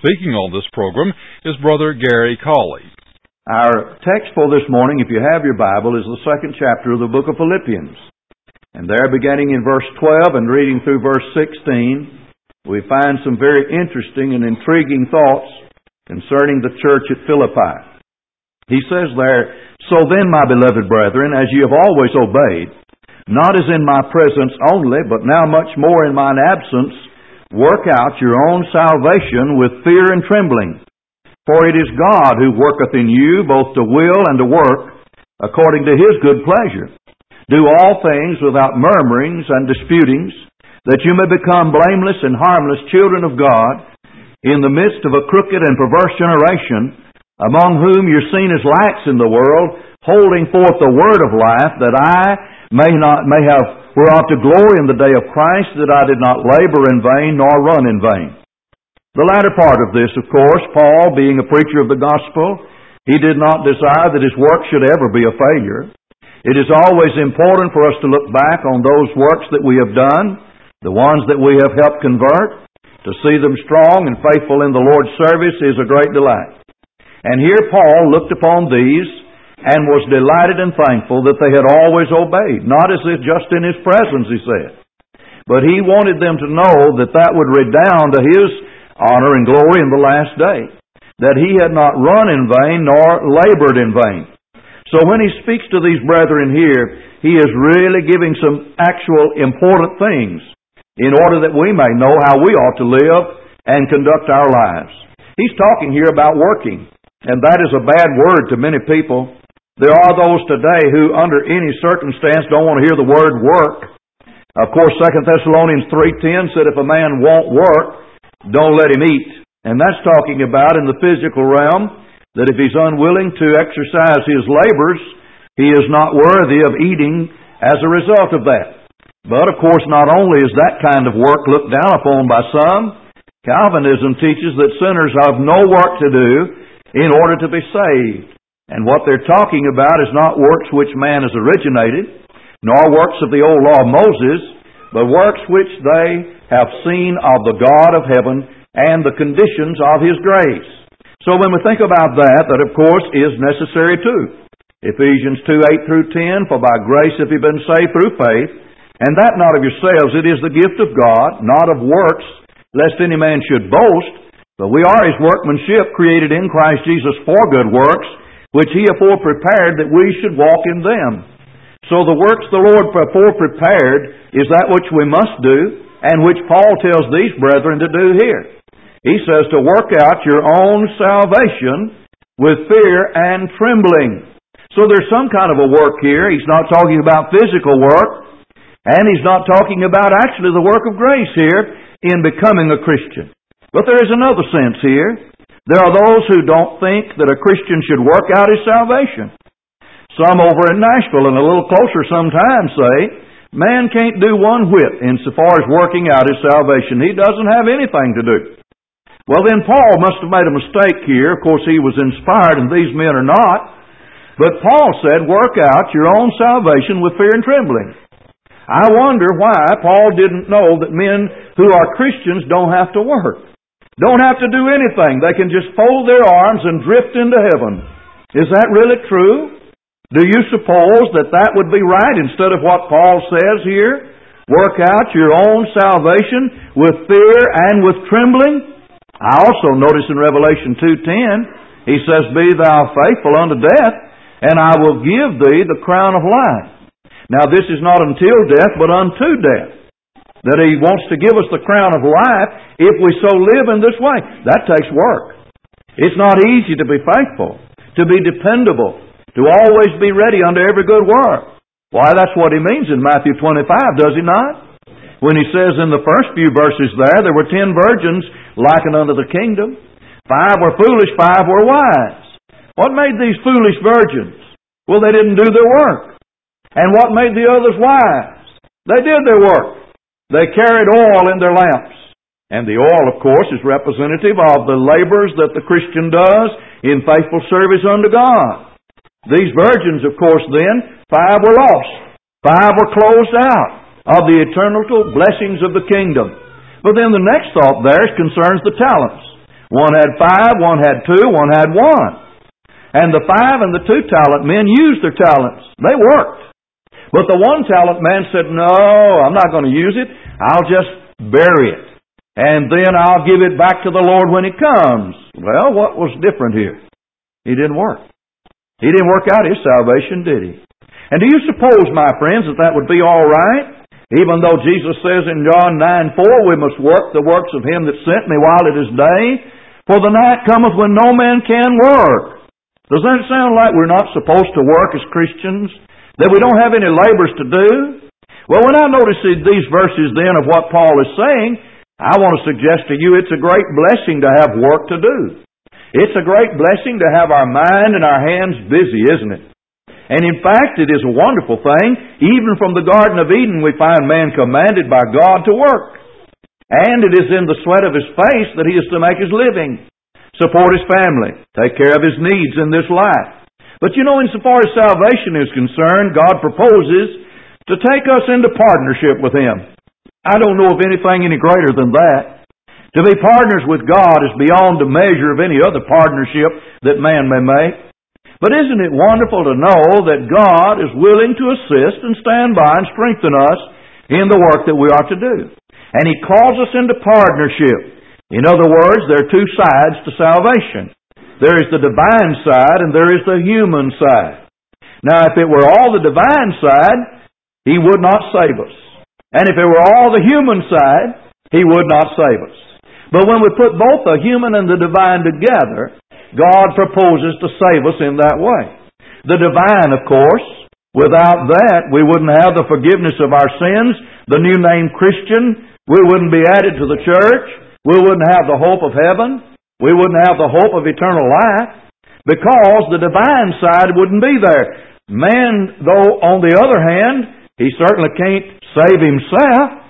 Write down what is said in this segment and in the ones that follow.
Speaking on this program is Brother Gary Cawley. Our text for this morning, if you have your Bible, is the second chapter of the book of Philippians. And there, beginning in verse 12 and reading through verse 16, we find some very interesting and intriguing thoughts concerning the church at Philippi. He says there, "So then, my beloved brethren, as ye have always obeyed, not as in my presence only, but now much more in mine absence, work out your own salvation with fear and trembling. For it is God who worketh in you both to will and to work, according to His good pleasure. Do all things without murmurings and disputings, that you may become blameless and harmless children of God, in the midst of a crooked and perverse generation, among whom you're seen as lights in the world, holding forth the word of life, that I may have whereof to glory in the day of Christ, that I did not labor in vain, nor run in vain." The latter part of this, of course, Paul, being a preacher of the gospel, he did not desire that his work should ever be a failure. It is always important for us to look back on those works that we have done, the ones that we have helped convert. To see them strong and faithful in the Lord's service is a great delight. And here Paul looked upon these and was delighted and thankful that they had always obeyed. Not as if just in His presence, he said. But he wanted them to know that that would redound to His honor and glory in the last day. That he had not run in vain nor labored in vain. So when he speaks to these brethren here, he is really giving some actual important things in order that we may know how we ought to live and conduct our lives. He's talking here about working, and that is a bad word to many people. There are those today who, under any circumstance, don't want to hear the word work. Of course, 2 Thessalonians 3:10 said, if a man won't work, don't let him eat. And that's talking about in the physical realm, that if he's unwilling to exercise his labors, he is not worthy of eating as a result of that. But, of course, not only is that kind of work looked down upon by some, Calvinism teaches that sinners have no work to do in order to be saved. And what they're talking about is not works which man has originated, nor works of the old law of Moses, but works which they have seen of the God of heaven and the conditions of His grace. So when we think about that of course is necessary too. Ephesians 2:8 through 10, "For by grace have ye been saved through faith, and that not of yourselves, it is the gift of God, not of works, lest any man should boast. But we are His workmanship, created in Christ Jesus for good works, which He afore prepared that we should walk in them." So the works the Lord afore prepared is that which we must do, and which Paul tells these brethren to do here. He says to work out your own salvation with fear and trembling. So there's some kind of a work here. He's not talking about physical work, and he's not talking about actually the work of grace here in becoming a Christian. But there is another sense here. There are those who don't think that a Christian should work out his salvation. Some over in Nashville and a little closer sometimes say, man can't do one whit insofar as working out his salvation. He doesn't have anything to do. Well, then Paul must have made a mistake here. Of course, he was inspired and these men are not. But Paul said, work out your own salvation with fear and trembling. I wonder why Paul didn't know that men who are Christians don't have to work. Don't have to do anything. They can just fold their arms and drift into heaven. Is that really true? Do you suppose that that would be right instead of what Paul says here? Work out your own salvation with fear and with trembling? I also notice in Revelation 2:10, he says, "Be thou faithful unto death, and I will give thee the crown of life." Now this is not until death, but unto death. That He wants to give us the crown of life if we so live in this way. That takes work. It's not easy to be faithful, to be dependable, to always be ready unto every good work. Why, that's what He means in Matthew 25, does He not? When He says in the first few verses there were 10 virgins likened unto the kingdom. 5 were foolish, 5 were wise. What made these foolish virgins? Well, they didn't do their work. And what made the others wise? They did their work. They carried oil in their lamps. And the oil, of course, is representative of the labors that the Christian does in faithful service unto God. These virgins, of course, then, 5 were lost. 5 were closed out of the eternal blessings of the kingdom. But then the next thought there concerns the talents. One had 5, one had 2, one had 1. And the 5 and the 2 talent men used their talents. They worked. But the 1 talent man said, no, I'm not going to use it. I'll just bury it. And then I'll give it back to the Lord when He comes. Well, what was different here? He didn't work. He didn't work out his salvation, did he? And do you suppose, my friends, that that would be all right? Even though Jesus says in John 9:4, we must work the works of Him that sent me while it is day, for the night cometh when no man can work. Does that sound like we're not supposed to work as Christians? That we don't have any labors to do? Well, when I notice these verses then of what Paul is saying, I want to suggest to you it's a great blessing to have work to do. It's a great blessing to have our mind and our hands busy, isn't it? And in fact, it is a wonderful thing. Even from the Garden of Eden, we find man commanded by God to work. And it is in the sweat of his face that he is to make his living, support his family, take care of his needs in this life. But you know, insofar as salvation is concerned, God proposes to take us into partnership with Him. I don't know of anything any greater than that. To be partners with God is beyond the measure of any other partnership that man may make. But isn't it wonderful to know that God is willing to assist and stand by and strengthen us in the work that we are to do? And He calls us into partnership. In other words, there are 2 sides to salvation. There is the divine side and there is the human side. Now, if it were all the divine side, He would not save us. And if it were all the human side, He would not save us. But when we put both the human and the divine together, God proposes to save us in that way. The divine, of course, without that, we wouldn't have the forgiveness of our sins, the new name Christian, we wouldn't be added to the church, we wouldn't have the hope of heaven, we wouldn't have the hope of eternal life, because the divine side wouldn't be there. Man, though, on the other hand, he certainly can't save himself.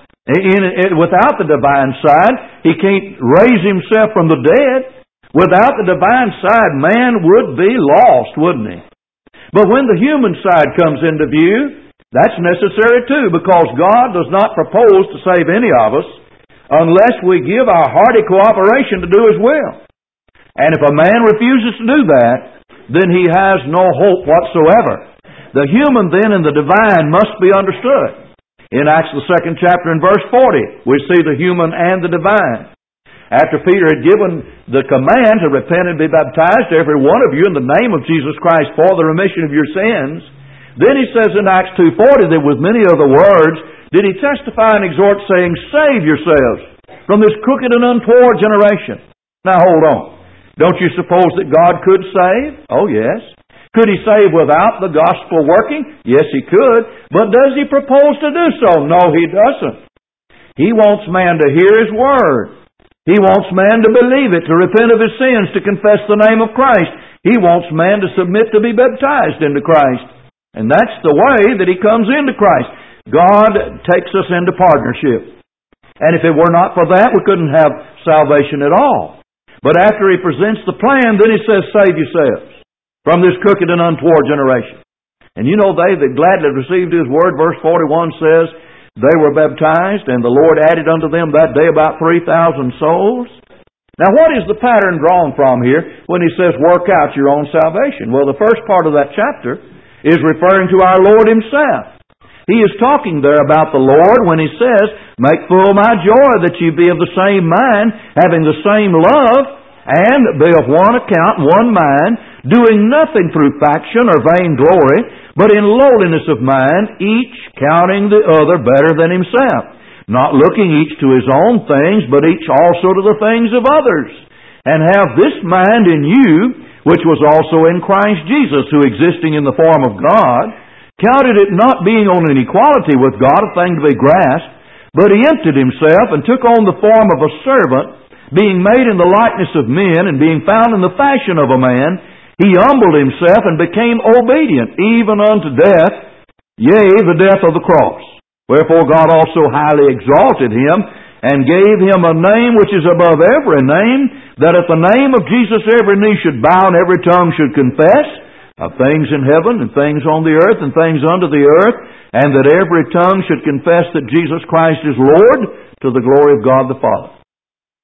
Without the divine side, he can't raise himself from the dead. Without the divine side, man would be lost, wouldn't he? But when the human side comes into view, that's necessary too, because God does not propose to save any of us unless we give our hearty cooperation to do His will. And if a man refuses to do that, then he has no hope whatsoever. The human then and the divine must be understood. In Acts the 2nd chapter and verse 40, we see the human and the divine. After Peter had given the command to repent and be baptized, every one of you, in the name of Jesus Christ for the remission of your sins, then he says in Acts 2:40 that with many other words did he testify and exhort, saying, save yourselves from this crooked and untoward generation. Now hold on. Don't you suppose that God could save? Oh yes. Could He save without the gospel working? Yes, He could. But does He propose to do so? No, He doesn't. He wants man to hear His word. He wants man to believe it, to repent of his sins, to confess the name of Christ. He wants man to submit to be baptized into Christ. And that's the way that he comes into Christ. God takes us into partnership. And if it were not for that, we couldn't have salvation at all. But after He presents the plan, then He says, save yourselves from this crooked and untoward generation. And you know, they that gladly received His word, verse 41 says, they were baptized, and the Lord added unto them that day about 3,000 souls. Now, what is the pattern drawn from here when He says, work out your own salvation? Well, the first part of that chapter is referring to our Lord Himself. He is talking there about the Lord when He says, make full my joy that ye be of the same mind, having the same love, and be of one account, one mind, doing nothing through faction or vainglory, but in lowliness of mind, each counting the other better than himself, not looking each to his own things, but each also to the things of others. And have this mind in you, which was also in Christ Jesus, who existing in the form of God, counted it not being on an equality with God a thing to be grasped, but He emptied Himself and took on the form of a servant, being made in the likeness of men, and being found in the fashion of a man, He humbled Himself and became obedient, even unto death, yea, the death of the cross. Wherefore God also highly exalted Him, and gave Him a name which is above every name, that at the name of Jesus every knee should bow, and every tongue should confess, of things in heaven, and things on the earth, and things under the earth, and that every tongue should confess that Jesus Christ is Lord, to the glory of God the Father.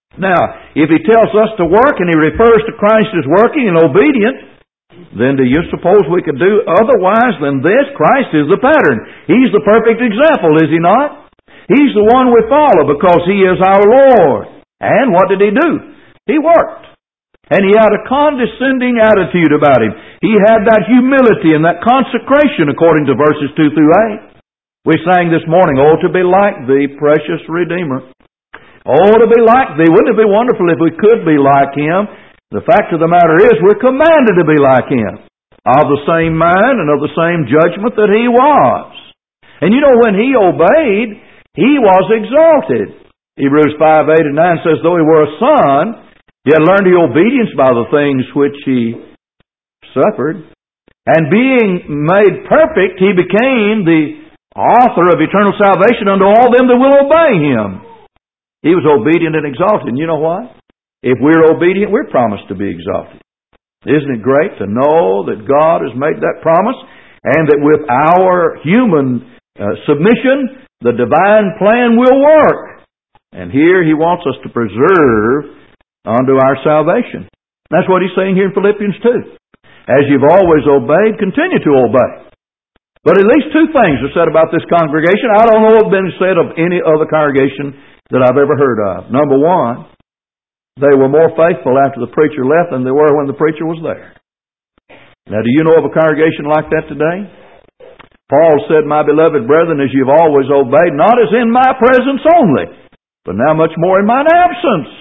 Now, if He tells us to work and He refers to Christ as working and obedient, then do you suppose we could do otherwise than this? Christ is the pattern. He's the perfect example, is He not? He's the one we follow because He is our Lord. And what did He do? He worked. And He had a condescending attitude about Him. He had that humility and that consecration according to verses 2 through 8. We sang this morning, "Oh, to be like Thee, precious Redeemer." Oh, to be like Thee. Wouldn't it be wonderful if we could be like Him? The fact of the matter is, we're commanded to be like Him, of the same mind and of the same judgment that He was. And you know, when He obeyed, He was exalted. Hebrews 5, 8 and 9 says, though He were a son, yet learned He obedience by the things which He suffered. And being made perfect, He became the author of eternal salvation unto all them that will obey Him. He was obedient and exalted. And you know what? If we're obedient, we're promised to be exalted. Isn't it great to know that God has made that promise and that with our human submission, the divine plan will work? And here He wants us to preserve unto our salvation. That's what He's saying here in Philippians 2. As you've always obeyed, continue to obey. But at least two things are said about this congregation. I don't know if it's been said of any other congregation that I've ever heard of. Number one, they were more faithful after the preacher left than they were when the preacher was there. Now, do you know of a congregation like that today? Paul said, "My beloved brethren, as you've always obeyed, not as in my presence only, but now much more in mine absence."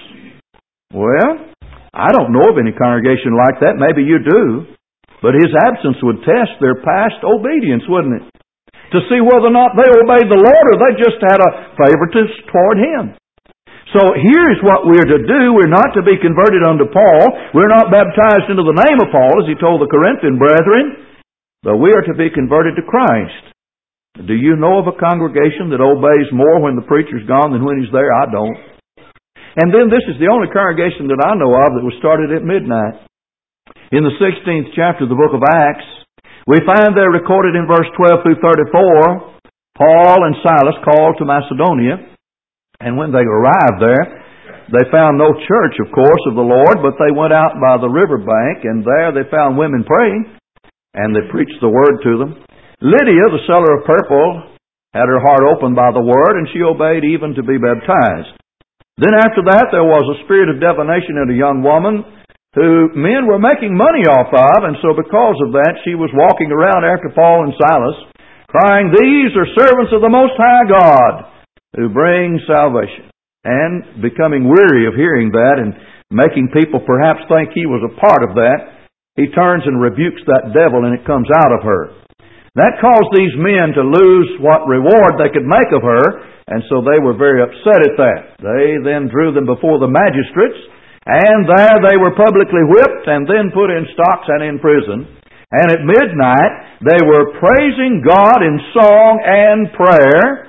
Well, I don't know of any congregation like that. Maybe you do. But his absence would test their past obedience, wouldn't it? To see whether or not they obeyed the Lord or they just had a favoritism toward Him. So here's what we're to do. We're not to be converted unto Paul. We're not baptized into the name of Paul, as he told the Corinthian brethren. But we are to be converted to Christ. Do you know of a congregation that obeys more when the preacher's gone than when he's there? I don't. And then this is the only congregation that I know of that was started at midnight. In the 16th chapter of the book of Acts, we find there recorded in verse 12 through 34, Paul and Silas called to Macedonia. And when they arrived there, they found no church, of course, of the Lord, but they went out by the river bank, and there they found women praying, and they preached the word to them. Lydia, the seller of purple, had her heart opened by the word, and she obeyed even to be baptized. Then after that, there was a spirit of divination in a young woman who men were making money off of, and so because of that, she was walking around after Paul and Silas, crying, "These are servants of the Most High God, who bring salvation." And becoming weary of hearing that and making people perhaps think he was a part of that, he turns and rebukes that devil, and it comes out of her. That caused these men to lose what reward they could make of her, and so they were very upset at that. They then drew them before the magistrates, and there they were publicly whipped and then put in stocks and in prison. And at midnight they were praising God in song and prayer.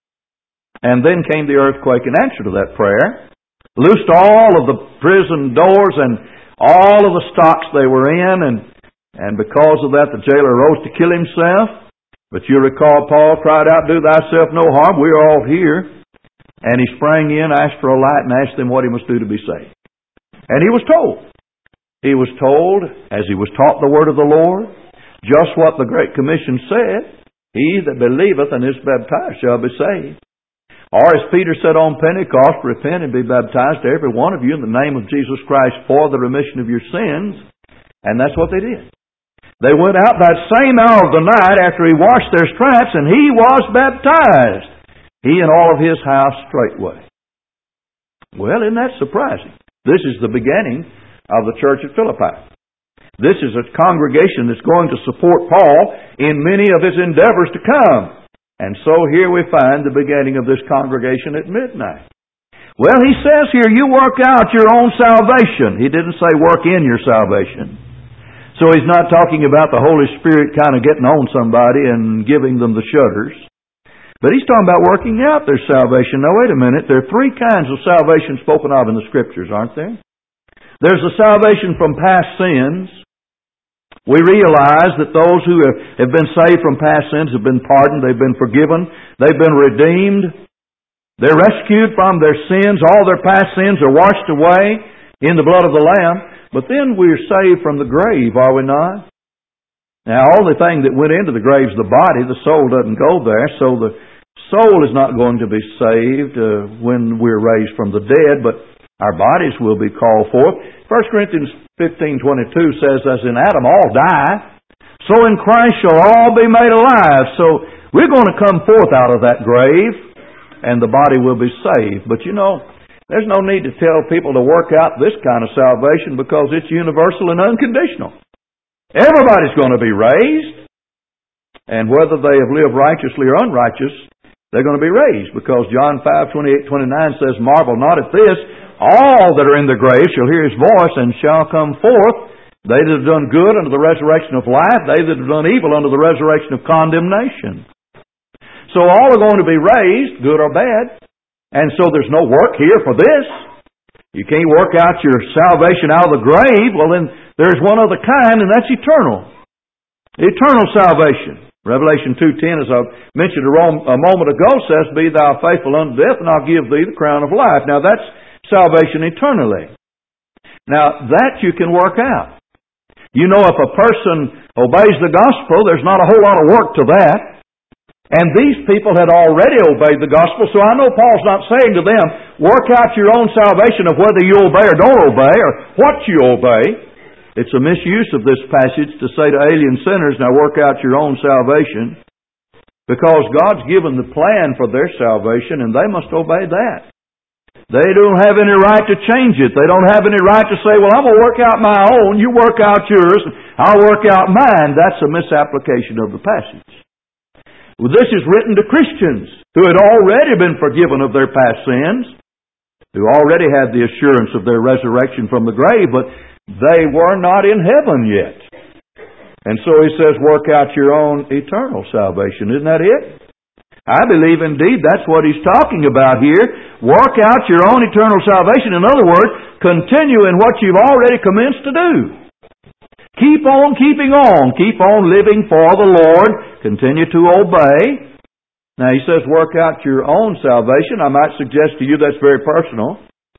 And then came the earthquake in answer to that prayer, loosed all of the prison doors and all of the stocks they were in, and because of that the jailer rose to kill himself. But you recall Paul cried out, "Do thyself no harm, we are all here." And he sprang in, asked for a light, and asked them what he must do to be saved. And he was told. He was told, as he was taught the word of the Lord, just what the Great Commission said, "He that believeth and is baptized shall be saved." Or as Peter said on Pentecost, "Repent and be baptized, every one of you, in the name of Jesus Christ for the remission of your sins." And that's what they did. They went out that same hour of the night after he washed their stripes, and he was baptized, he and all of his house straightway. Well, isn't that surprising? This is the beginning of the church at Philippi. This is a congregation that's going to support Paul in many of his endeavors to come. And so here we find the beginning of this congregation at midnight. Well, he says here, you work out your own salvation. He didn't say work in your salvation. So he's not talking about the Holy Spirit kind of getting on somebody and giving them the shudders. But he's talking about working out their salvation. Now wait a minute, there are three kinds of salvation spoken of in the Scriptures, aren't there? There's the salvation from past sins. We realize that those who have been saved from past sins have been pardoned, they've been forgiven, they've been redeemed. They're rescued from their sins. All their past sins are washed away in the blood of the Lamb. But then we're saved from the grave, are we not? Now, only thing that went into the grave is the body. The soul doesn't go there. So the soul is not going to be saved when we're raised from the dead, but our bodies will be called forth. 1 Corinthians 15:22 says, as in Adam all die, so in Christ shall all be made alive. So we're going to come forth out of that grave, and the body will be saved. But you know, there's no need to tell people to work out this kind of salvation because it's universal and unconditional. Everybody's going to be raised, and whether they have lived righteously or unrighteous, they're going to be raised, because John 5:28-29 says, marvel not at this, all that are in the grave shall hear His voice and shall come forth, they that have done good unto the resurrection of life, they that have done evil unto the resurrection of condemnation. So all are going to be raised, good or bad. And so there's no work here for this. You can't work out your salvation out of the grave. Well, then there's one other kind, and that's eternal. Eternal salvation. Revelation 2:10, as I mentioned a moment ago, says, be thou faithful unto death, and I'll give thee the crown of life. Now that's salvation eternally. Now that you can work out. You know, if a person obeys the gospel, there's not a whole lot of work to that. And these people had already obeyed the gospel, so I know Paul's not saying to them, work out your own salvation of whether you obey or don't obey, or what you obey. It's a misuse of this passage to say to alien sinners, now work out your own salvation, because God's given the plan for their salvation, and they must obey that. They don't have any right to change it. They don't have any right to say, well, I'm going to work out my own, you work out yours, I'll work out mine. That's a misapplication of the passage. Well, this is written to Christians who had already been forgiven of their past sins, who already had the assurance of their resurrection from the grave, but they were not in heaven yet. And so he says, work out your own eternal salvation. Isn't that it? I believe indeed that's what he's talking about here. Work out your own eternal salvation. In other words, continue in what you've already commenced to do. Keep on keeping on. Keep on living for the Lord. Continue to obey. Now he says work out your own salvation. I might suggest to you that's very personal.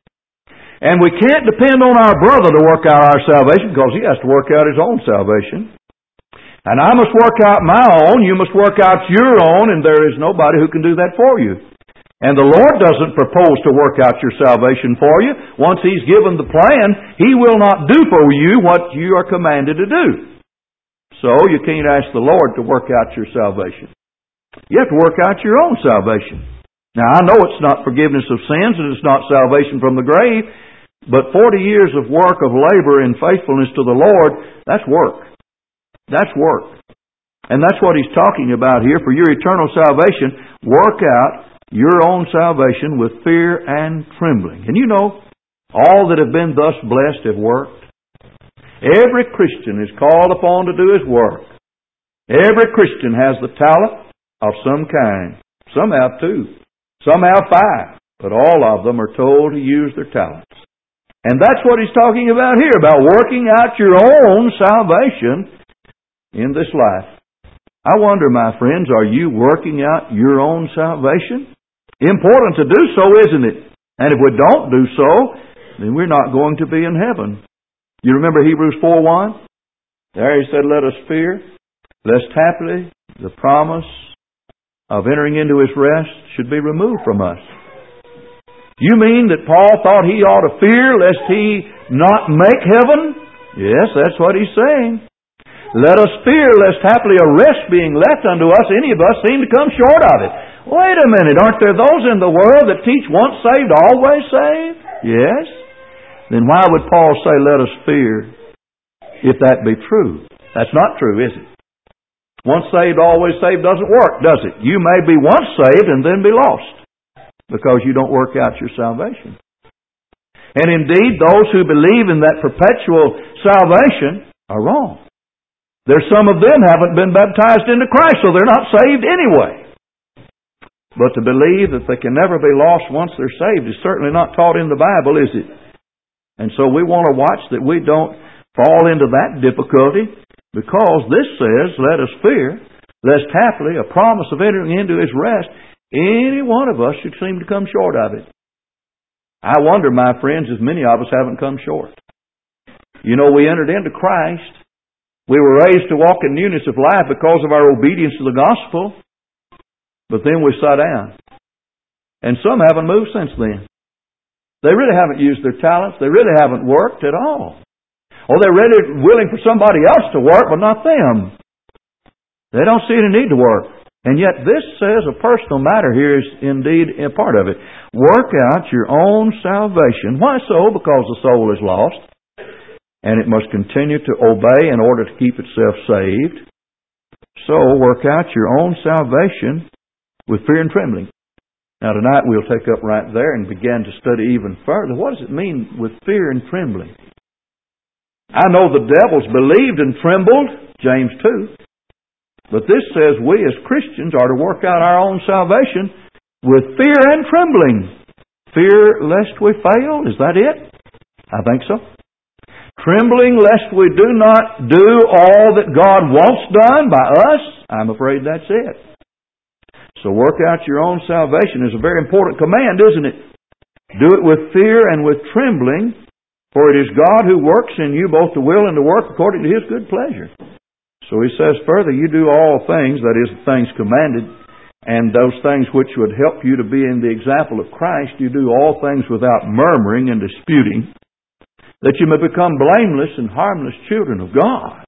And we can't depend on our brother to work out our salvation, because he has to work out his own salvation. And I must work out my own. You must work out your own, and there is nobody who can do that for you. And the Lord doesn't propose to work out your salvation for you. Once He's given the plan, He will not do for you what you are commanded to do. So you can't ask the Lord to work out your salvation. You have to work out your own salvation. Now I know it's not forgiveness of sins, and it's not salvation from the grave, but 40 years of work of labor in faithfulness to the Lord, that's work. That's work. And that's what he's talking about here. For your eternal salvation, work out your own salvation with fear and trembling. And you know, all that have been thus blessed have worked. Every Christian is called upon to do his work. Every Christian has the talent of some kind. Some have 2. Some have 5. But all of them are told to use their talents. And that's what he's talking about here, about working out your own salvation in this life. I wonder, my friends, are you working out your own salvation? Important to do so, isn't it? And if we don't do so, then we're not going to be in heaven. You remember Hebrews 4:1? There he said, let us fear, lest haply the promise of entering into His rest should be removed from us. You mean that Paul thought he ought to fear lest he not make heaven? Yes, that's what he's saying. Let us fear lest haply a rest being left unto us, any of us seem to come short of it. Wait a minute, aren't there those in the world that teach once saved, always saved? Yes. Then why would Paul say let us fear if that be true? That's not true, is it? Once saved, always saved doesn't work, does it? You may be once saved and then be lost, because you don't work out your salvation. And indeed, those who believe in that perpetual salvation are wrong. There's some of them haven't been baptized into Christ, so they're not saved anyway. But to believe that they can never be lost once they're saved is certainly not taught in the Bible, is it? And so we want to watch that we don't fall into that difficulty, because this says, let us fear, lest haply a promise of entering into His rest, Any one of us should seem to come short of it. I wonder, my friends, as many of us haven't come short. You know, we entered into Christ. We were raised to walk in newness of life because of our obedience to the gospel. But then we sat down. And some haven't moved since then. They really haven't used their talents. They really haven't worked at all. Or they're really willing for somebody else to work, but not them. They don't see any need to work. And yet this says a personal matter here is indeed a part of it. Work out your own salvation. Why so? Because the soul is lost. And it must continue to obey in order to keep itself saved. So work out your own salvation with fear and trembling. Now tonight we'll take up right there and begin to study even further. What does it mean with fear and trembling? I know the devils believed and trembled, James 2. But this says we as Christians are to work out our own salvation with fear and trembling. Fear lest we fail, is that it? I think so. Trembling lest we do not do all that God wants done by us, I'm afraid that's it. So work out your own salvation is a very important command, isn't it? Do it with fear and with trembling, for it is God who works in you both to will and to work according to His good pleasure. So he says further, you do all things, that is, the things commanded, and those things which would help you to be in the example of Christ, you do all things without murmuring and disputing, that you may become blameless and harmless children of God.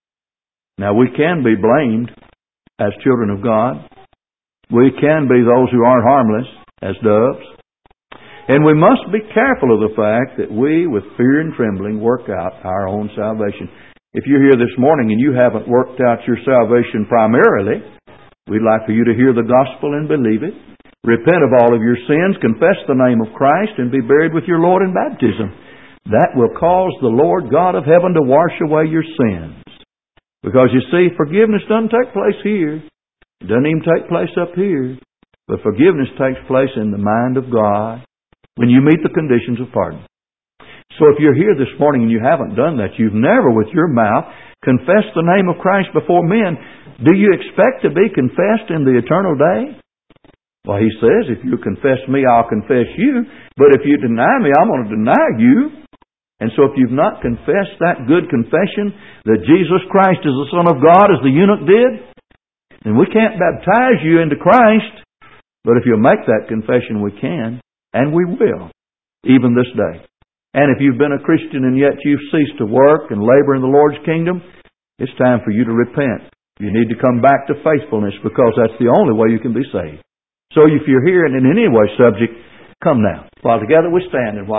Now we can be blamed as children of God. We can be those who aren't harmless as doves. And we must be careful of the fact that we, with fear and trembling, work out our own salvation. If you're here this morning and you haven't worked out your salvation primarily, we'd like for you to hear the gospel and believe it. Repent of all of your sins, confess the name of Christ, and be buried with your Lord in baptism. That will cause the Lord God of heaven to wash away your sins. Because you see, forgiveness doesn't take place here. It doesn't even take place up here. But forgiveness takes place in the mind of God when you meet the conditions of pardon. So if you're here this morning and you haven't done that, you've never with your mouth confessed the name of Christ before men, do you expect to be confessed in the eternal day? Well, he says, if you confess me, I'll confess you. But if you deny me, I'm going to deny you. And so if you've not confessed that good confession that Jesus Christ is the Son of God, as the eunuch did, then we can't baptize you into Christ. But if you'll make that confession, we can, and we will, even this day. And if you've been a Christian and yet you've ceased to work and labor in the Lord's kingdom, it's time for you to repent. You need to come back to faithfulness, because that's the only way you can be saved. So if you're here and in any way subject, come now. While together we stand and while